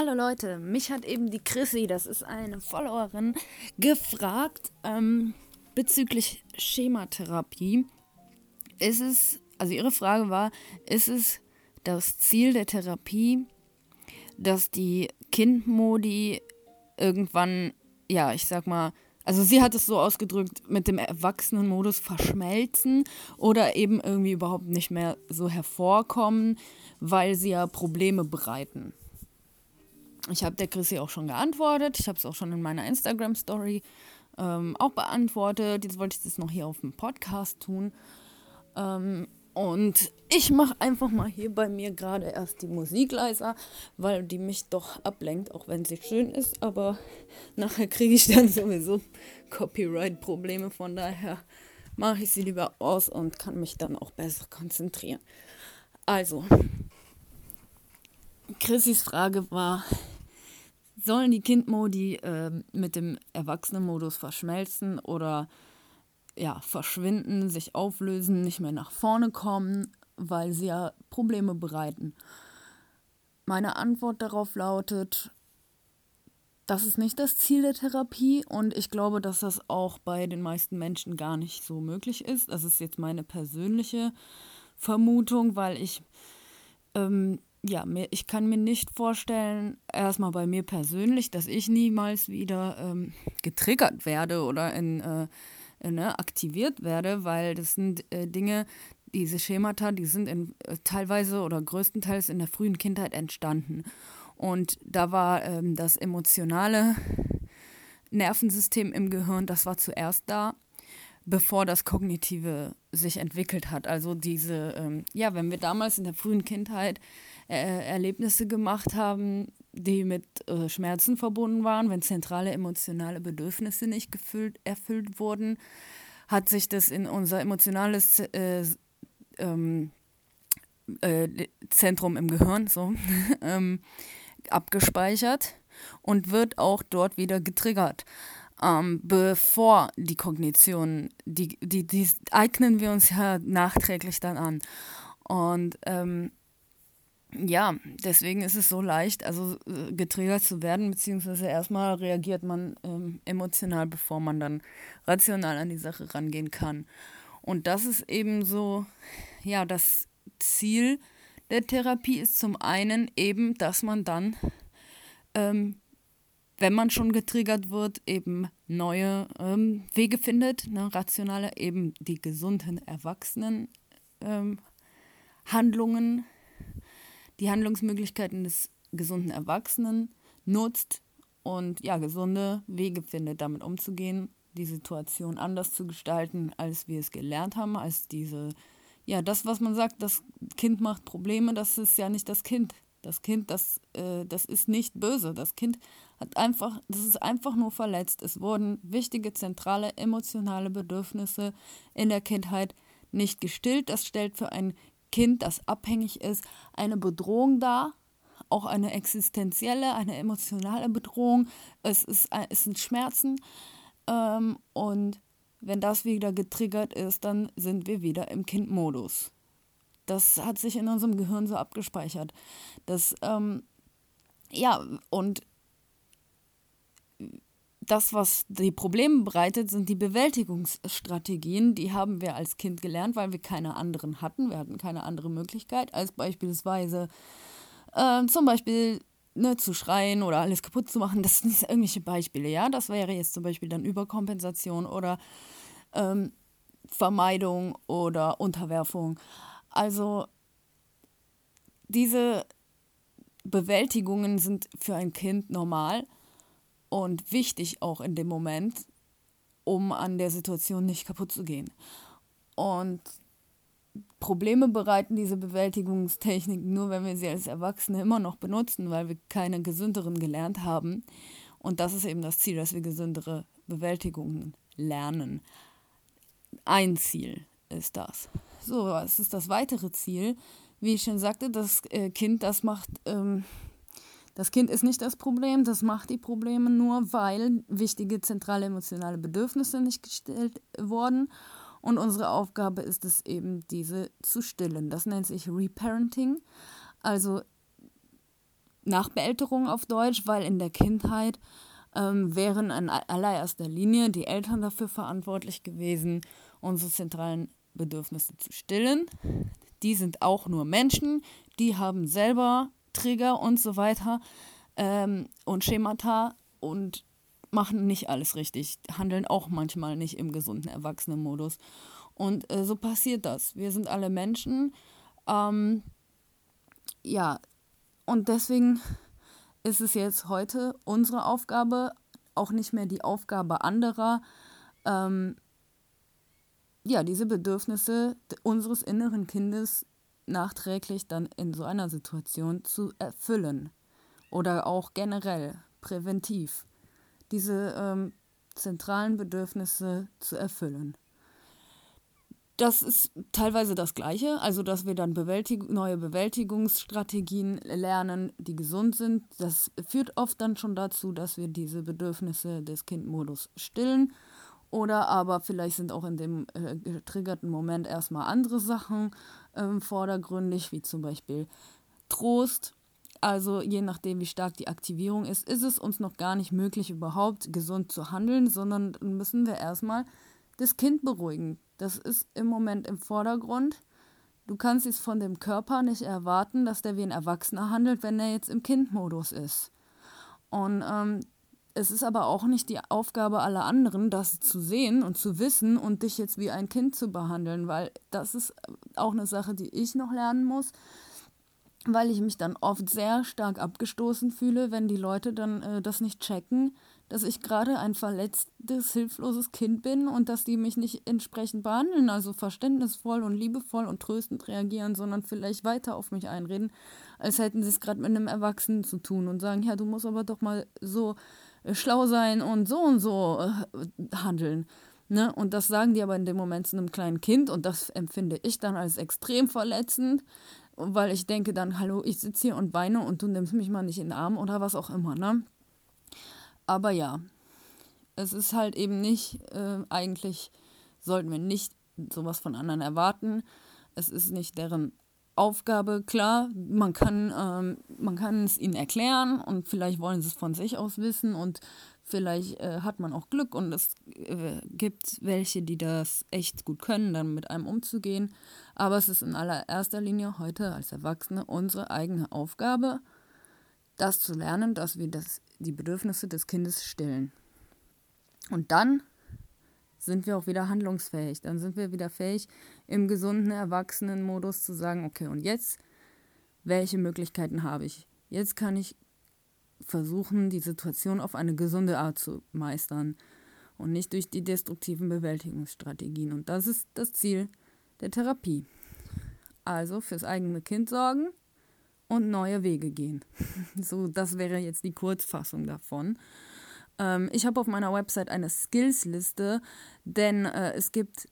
Hallo Leute, mich hat eben die Chrissy, das ist eine Followerin, gefragt bezüglich Schematherapie. Also ihre Frage war, ist es das Ziel der Therapie, dass die Kindmodi irgendwann, ja, ich sag mal, also sie hat es so ausgedrückt, mit dem Erwachsenenmodus verschmelzen oder eben irgendwie überhaupt nicht mehr so hervorkommen, weil sie ja Probleme bereiten. Ich habe der Chrissy auch schon geantwortet. Ich habe es auch schon in meiner Instagram-Story auch beantwortet. Jetzt wollte ich das noch hier auf dem Podcast tun. Und ich mache einfach mal hier bei mir gerade erst die Musik leiser, weil die mich doch ablenkt, auch wenn sie schön ist. Aber nachher kriege ich dann sowieso Copyright-Probleme. Von daher mache ich sie lieber aus und kann mich dann auch besser konzentrieren. Also, Chrissys Frage war, sollen die Kindmodi mit dem Erwachsenenmodus verschmelzen oder ja, verschwinden, sich auflösen, nicht mehr nach vorne kommen, weil sie ja Probleme bereiten? Meine Antwort darauf lautet, das ist nicht das Ziel der Therapie und ich glaube, dass das auch bei den meisten Menschen gar nicht so möglich ist. Das ist jetzt meine persönliche Vermutung, weil ich ich kann mir nicht vorstellen, erstmal bei mir persönlich, dass ich niemals wieder getriggert werde oder aktiviert werde, weil das sind Dinge, diese Schemata, die sind teilweise oder größtenteils in der frühen Kindheit entstanden. Und da war das emotionale Nervensystem im Gehirn, das war zuerst da, bevor das Kognitive sich entwickelt hat. Also wenn wir damals in der frühen Kindheit Erlebnisse gemacht haben, die mit Schmerzen verbunden waren, wenn zentrale emotionale Bedürfnisse nicht erfüllt wurden, hat sich das in unser emotionales Zentrum im Gehirn abgespeichert und wird auch dort wieder getriggert. Bevor die Kognition, die eignen wir uns ja nachträglich dann an. Und deswegen ist es so leicht, also getriggert zu werden, beziehungsweise erstmal reagiert man emotional, bevor man dann rational an die Sache rangehen kann. Und das ist eben so, ja, das Ziel der Therapie ist zum einen eben, dass man dann, wenn man schon getriggert wird, eben neue Wege findet, rationale, eben die gesunden Erwachsenen Handlungen, die Handlungsmöglichkeiten des gesunden Erwachsenen nutzt und ja, gesunde Wege findet, damit umzugehen, die Situation anders zu gestalten, als wir es gelernt haben, als das, was man sagt, das Kind macht Probleme, das ist ja nicht das Kind. Das Kind, das ist nicht böse. Das Kind das ist einfach nur verletzt. Es wurden wichtige, zentrale, emotionale Bedürfnisse in der Kindheit nicht gestillt. Das stellt für ein Kind, das abhängig ist, eine Bedrohung dar. Auch eine existenzielle, eine emotionale Bedrohung. Es sind Schmerzen. Und wenn das wieder getriggert ist, dann sind wir wieder im Kindmodus. Das hat sich in unserem Gehirn so abgespeichert. Und das, was die Probleme bereitet, sind die Bewältigungsstrategien. Die haben wir als Kind gelernt, weil wir keine anderen hatten. Wir hatten keine andere Möglichkeit, als beispielsweise zum Beispiel zu schreien oder alles kaputt zu machen. Das sind nicht irgendwelche Beispiele, ja. Das wäre jetzt zum Beispiel dann Überkompensation oder Vermeidung oder Unterwerfung. Also diese Bewältigungen sind für ein Kind normal und wichtig auch in dem Moment, um an der Situation nicht kaputt zu gehen. Und Probleme bereiten diese Bewältigungstechniken nur, wenn wir sie als Erwachsene immer noch benutzen, weil wir keine gesünderen gelernt haben. Und das ist eben das Ziel, dass wir gesündere Bewältigungen lernen. Ein Ziel ist das. So, was ist das weitere Ziel? Wie ich schon sagte, das Kind ist nicht das Problem, das macht die Probleme nur, weil wichtige zentrale emotionale Bedürfnisse nicht gestillt wurden. Und unsere Aufgabe ist es eben, diese zu stillen. Das nennt sich Reparenting. Also Nachbeälterung auf Deutsch, weil in der Kindheit wären in allererster Linie die Eltern dafür verantwortlich gewesen, unsere zentralen Bedürfnisse zu stillen. Die sind auch nur Menschen, die haben selber Trigger und so weiter und Schemata und machen nicht alles richtig, handeln auch manchmal nicht im gesunden Erwachsenenmodus. Und so passiert das. Wir sind alle Menschen. Ja, und deswegen ist es jetzt heute unsere Aufgabe, auch nicht mehr die Aufgabe anderer, diese Bedürfnisse unseres inneren Kindes nachträglich dann in so einer Situation zu erfüllen. Oder auch generell, präventiv, diese zentralen Bedürfnisse zu erfüllen. Das ist teilweise das Gleiche, also dass wir dann neue Bewältigungsstrategien lernen, die gesund sind. Das führt oft dann schon dazu, dass wir diese Bedürfnisse des Kindmodus stillen. Oder aber vielleicht sind auch in dem getriggerten Moment erstmal andere Sachen vordergründig, wie zum Beispiel Trost. Also je nachdem, wie stark die Aktivierung ist es uns noch gar nicht möglich, überhaupt gesund zu handeln, sondern müssen wir erstmal das Kind beruhigen. Das ist im Moment im Vordergrund. Du kannst es von dem Körper nicht erwarten, dass der wie ein Erwachsener handelt, wenn er jetzt im Kindmodus ist. Und es ist aber auch nicht die Aufgabe aller anderen, das zu sehen und zu wissen und dich jetzt wie ein Kind zu behandeln, weil das ist auch eine Sache, die ich noch lernen muss, weil ich mich dann oft sehr stark abgestoßen fühle, wenn die Leute dann das nicht checken, dass ich gerade ein verletztes, hilfloses Kind bin und dass die mich nicht entsprechend behandeln, also verständnisvoll und liebevoll und tröstend reagieren, sondern vielleicht weiter auf mich einreden, als hätten sie es gerade mit einem Erwachsenen zu tun und sagen, ja, du musst aber doch mal so schlau sein und so handeln. Ne? Und das sagen die aber in dem Moment zu einem kleinen Kind und das empfinde ich dann als extrem verletzend, weil ich denke dann, hallo, ich sitze hier und weine und du nimmst mich mal nicht in den Arm oder was auch immer, ne? Aber ja, es ist halt eben nicht, eigentlich sollten wir nicht sowas von anderen erwarten. Es ist nicht deren Aufgabe. Klar, man kann es ihnen erklären und vielleicht wollen sie es von sich aus wissen und vielleicht hat man auch Glück und es gibt welche, die das echt gut können, dann mit einem umzugehen. Aber es ist in allererster Linie heute als Erwachsene unsere eigene Aufgabe, das zu lernen, dass wir die Bedürfnisse des Kindes stillen. Und dann sind wir auch wieder handlungsfähig. Dann sind wir wieder fähig, im gesunden Erwachsenenmodus zu sagen, okay, und jetzt, welche Möglichkeiten habe ich? Jetzt kann ich versuchen, die Situation auf eine gesunde Art zu meistern und nicht durch die destruktiven Bewältigungsstrategien. Und das ist das Ziel der Therapie. Also fürs eigene Kind sorgen und neue Wege gehen. So, das wäre jetzt die Kurzfassung davon. Ich habe auf meiner Website eine Skills-Liste, denn es gibt,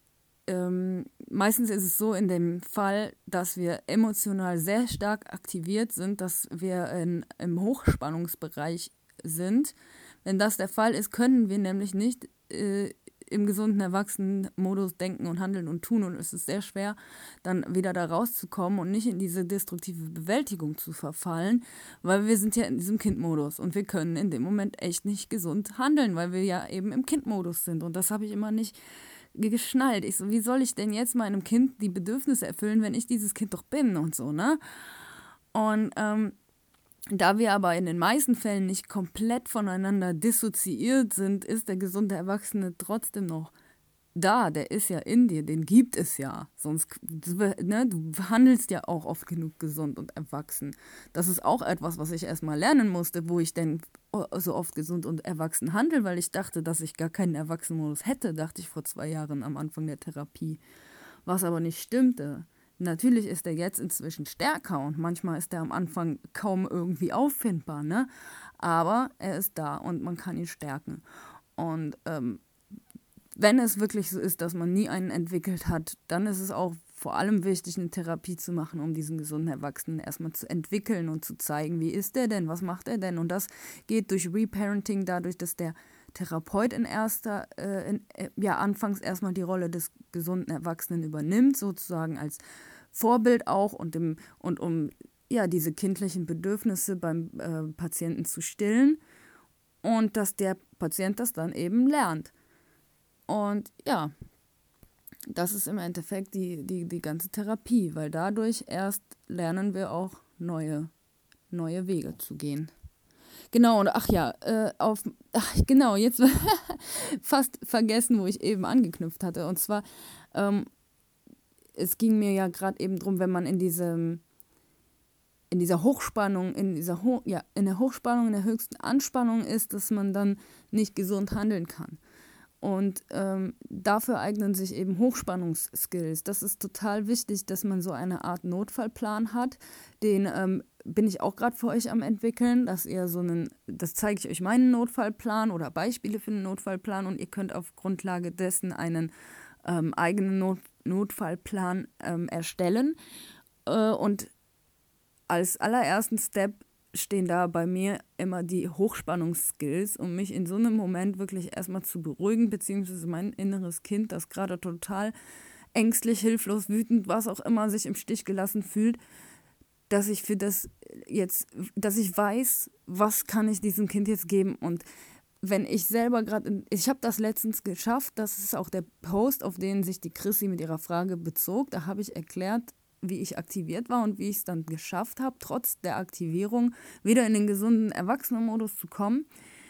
meistens ist es so in dem Fall, dass wir emotional sehr stark aktiviert sind, dass wir im Hochspannungsbereich sind. Wenn das der Fall ist, können wir nämlich nicht im gesunden Erwachsenenmodus denken und handeln und tun und es ist sehr schwer, dann wieder da rauszukommen und nicht in diese destruktive Bewältigung zu verfallen, weil wir sind ja in diesem Kindmodus und wir können in dem Moment echt nicht gesund handeln, weil wir ja eben im Kindmodus sind und das habe ich immer nicht geschnallt. Ich so, wie soll ich denn jetzt meinem Kind die Bedürfnisse erfüllen, wenn ich dieses Kind doch bin und so, ne? Und da wir aber in den meisten Fällen nicht komplett voneinander dissoziiert sind, ist der gesunde Erwachsene trotzdem noch da. Der ist ja in dir, den gibt es ja. Sonst, ne, du handelst ja auch oft genug gesund und erwachsen. Das ist auch etwas, was ich erstmal lernen musste, wo ich denn so oft gesund und erwachsen handle, weil ich dachte, dass ich gar keinen Erwachsenenmodus hätte, dachte ich vor 2 Jahren am Anfang der Therapie. Was aber nicht stimmte. Natürlich ist er jetzt inzwischen stärker und manchmal ist er am Anfang kaum irgendwie auffindbar, ne? Aber er ist da und man kann ihn stärken. Und wenn es wirklich so ist, dass man nie einen entwickelt hat, dann ist es auch vor allem wichtig, eine Therapie zu machen, um diesen gesunden Erwachsenen erstmal zu entwickeln und zu zeigen, wie ist er denn, was macht er denn? Und das geht durch Reparenting, dadurch, dass der Therapeut anfangs erstmal die Rolle des gesunden Erwachsenen übernimmt, sozusagen als Vorbild auch und um ja, diese kindlichen Bedürfnisse beim Patienten zu stillen und dass der Patient das dann eben lernt. Und ja, das ist im Endeffekt die ganze Therapie, weil dadurch erst lernen wir auch neue Wege zu gehen. Genau, und genau, jetzt fast vergessen, wo ich eben angeknüpft hatte. Und zwar, es ging mir ja gerade eben drum, wenn man in dieser Hochspannung, in der Hochspannung, in der höchsten Anspannung ist, dass man dann nicht gesund handeln kann. Und dafür eignen sich eben Hochspannungsskills. Das ist total wichtig, dass man so eine Art Notfallplan hat. Den bin ich auch gerade für euch am entwickeln, dass ihr das zeige ich euch meinen Notfallplan oder Beispiele für einen Notfallplan und ihr könnt auf Grundlage dessen einen eigenen Notfallplan erstellen. Und als allerersten Step stehen da bei mir immer die Hochspannungsskills, um mich in so einem Moment wirklich erstmal zu beruhigen, beziehungsweise mein inneres Kind, das gerade total ängstlich, hilflos, wütend, was auch immer sich im Stich gelassen fühlt, dass ich weiß, was kann ich diesem Kind jetzt geben. Und wenn ich selber ich habe das letztens geschafft, das ist auch der Post, auf den sich die Chrissy mit ihrer Frage bezog, da habe ich erklärt, wie ich aktiviert war und wie ich es dann geschafft habe, trotz der Aktivierung wieder in den gesunden Erwachsenenmodus zu kommen.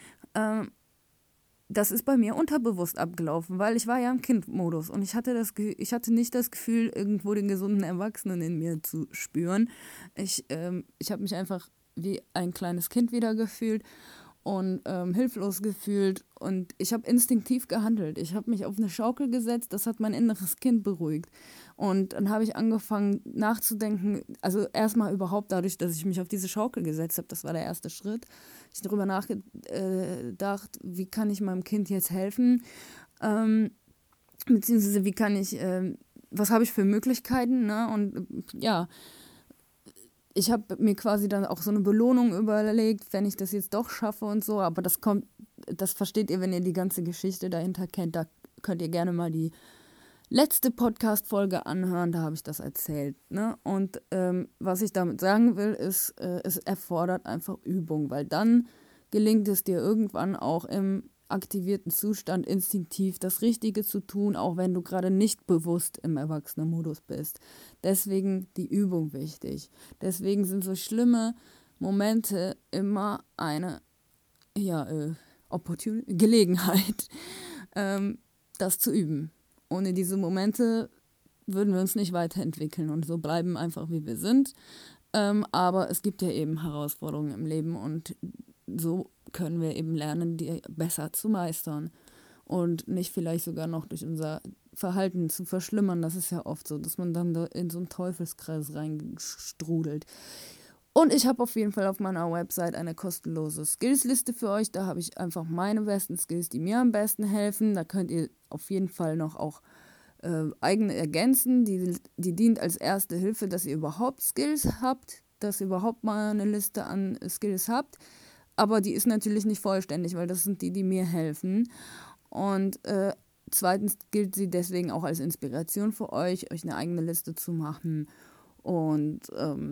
Das ist bei mir unterbewusst abgelaufen, weil ich war ja im Kindmodus und ich hatte nicht das Gefühl, irgendwo den gesunden Erwachsenen in mir zu spüren. Ich habe mich einfach wie ein kleines Kind wieder gefühlt und hilflos gefühlt und ich habe instinktiv gehandelt. Ich habe mich auf eine Schaukel gesetzt, das hat mein inneres Kind beruhigt. Und dann habe ich angefangen nachzudenken, also erstmal überhaupt dadurch, dass ich mich auf diese Schaukel gesetzt habe, das war der erste Schritt. Ich habe darüber nachgedacht, wie kann ich meinem Kind jetzt helfen, beziehungsweise was habe ich für Möglichkeiten, ne? Und ja, ich habe mir quasi dann auch so eine Belohnung überlegt, wenn ich das jetzt doch schaffe und so, aber das versteht ihr, wenn ihr die ganze Geschichte dahinter kennt, da könnt ihr gerne mal die letzte Podcast-Folge anhören, da habe ich das erzählt, ne? Und was ich damit sagen will, ist, es erfordert einfach Übung, weil dann gelingt es dir irgendwann auch im aktivierten Zustand instinktiv das Richtige zu tun, auch wenn du gerade nicht bewusst im Erwachsenenmodus bist. Deswegen die Übung wichtig. Deswegen sind so schlimme Momente immer eine Gelegenheit, das zu üben. Ohne diese Momente würden wir uns nicht weiterentwickeln und so bleiben einfach, wie wir sind. Aber es gibt ja eben Herausforderungen im Leben und so können wir eben lernen, die besser zu meistern und nicht vielleicht sogar noch durch unser Verhalten zu verschlimmern. Das ist ja oft so, dass man dann da in so einen Teufelskreis reinstrudelt. Und ich habe auf jeden Fall auf meiner Website eine kostenlose Skillsliste für euch. Da habe ich einfach meine besten Skills, die mir am besten helfen. Da könnt ihr auf jeden Fall noch auch eigene ergänzen. Die dient als erste Hilfe, dass ihr überhaupt Skills habt, dass ihr überhaupt mal eine Liste an Skills habt. Aber die ist natürlich nicht vollständig, weil das sind die mir helfen. Und zweitens gilt sie deswegen auch als Inspiration für euch eine eigene Liste zu machen und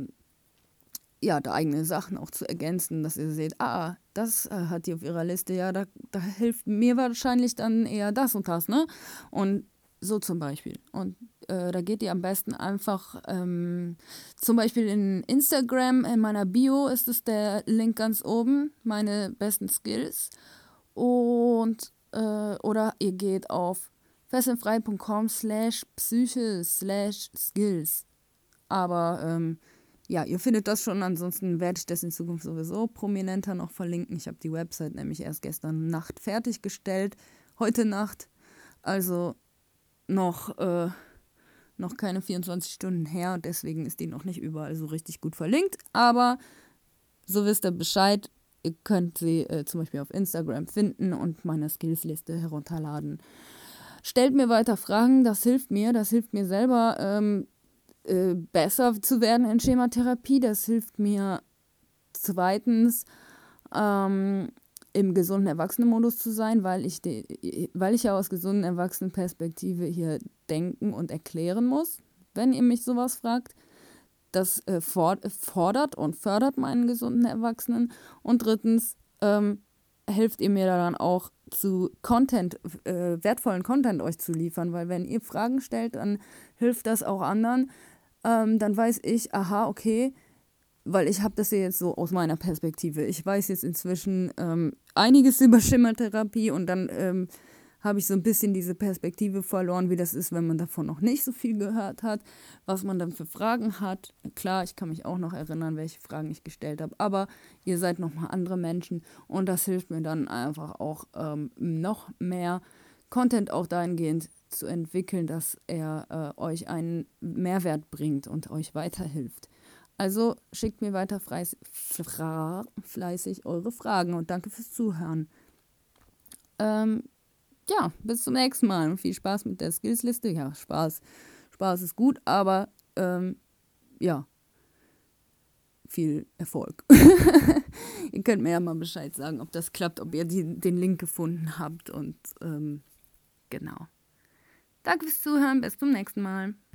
da eigene Sachen auch zu ergänzen, dass ihr seht, das hat die auf ihrer Liste, ja, da hilft mir wahrscheinlich dann eher das und das, ne? Und so zum Beispiel. Und da geht ihr am besten einfach zum Beispiel in Instagram, in meiner Bio ist es der Link ganz oben, meine besten Skills. Und oder ihr geht auf fesselnfrei.com/psyche/skills. Aber ihr findet das schon, ansonsten werde ich das in Zukunft sowieso prominenter noch verlinken. Ich habe die Website nämlich erst gestern Nacht fertiggestellt, heute Nacht, also noch keine 24 Stunden her und deswegen ist die noch nicht überall so richtig gut verlinkt, aber so wisst ihr Bescheid, ihr könnt sie zum Beispiel auf Instagram finden und meine Skillsliste herunterladen. Stellt mir weiter Fragen, das hilft mir selber besser zu werden in Schematherapie. Das hilft mir zweitens, im gesunden Erwachsenenmodus zu sein, weil ich ja aus gesunden Erwachsenenperspektive hier denken und erklären muss, wenn ihr mich sowas fragt. das fordert und fördert meinen gesunden Erwachsenen. Und drittens helft ihr mir daran auch zu wertvollen Content euch zu liefern, weil wenn ihr Fragen stellt, dann hilft das auch anderen. Dann weiß ich, aha, okay, weil ich habe das ja jetzt so aus meiner Perspektive. Ich weiß jetzt inzwischen einiges über Schimmertherapie und dann habe ich so ein bisschen diese Perspektive verloren, wie das ist, wenn man davon noch nicht so viel gehört hat, was man dann für Fragen hat. Klar, ich kann mich auch noch erinnern, welche Fragen ich gestellt habe, aber ihr seid nochmal andere Menschen und das hilft mir dann einfach auch noch mehr Content auch dahingehend zu entwickeln, dass er euch einen Mehrwert bringt und euch weiterhilft. Also schickt mir weiter fleißig eure Fragen und danke fürs Zuhören. Ja, bis zum nächsten Mal. Viel Spaß mit der Skillsliste. Ja, Spaß ist gut, aber ja, viel Erfolg. Ihr könnt mir ja mal Bescheid sagen, ob das klappt, ob ihr den Link gefunden habt und genau. Danke fürs Zuhören, bis zum nächsten Mal.